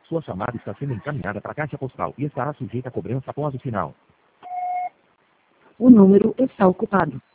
Sua chamada está sendo encaminhada para a caixa postal e estará sujeita a cobrança após o sinal. O número está ocupado.